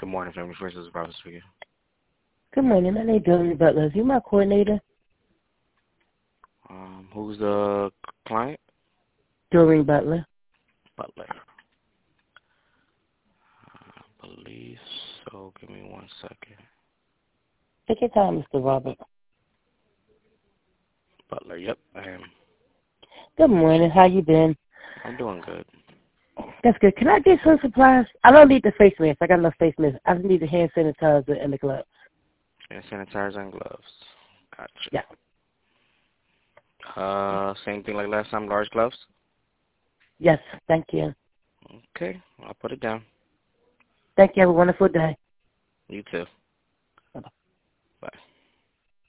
Good morning, Family First. This is Robert speaking. Good morning. My name is Doreen Butler. Is you my coordinator? Who's the client? Doreen Butler. Butler. I believe so. Give me 1 second. Take your time, Mr. Robert. Butler, yep, I am. Good morning. How you been? I'm doing good. That's good. Can I get some supplies? I don't need the face mask. I got enough face mask. I just need the hand sanitizer and the gloves. And sanitizer and gloves. Gotcha. Yeah. Same thing like last time, large gloves? Yes. Thank you. Okay, I'll put it down. Thank you. Have a wonderful day. You too.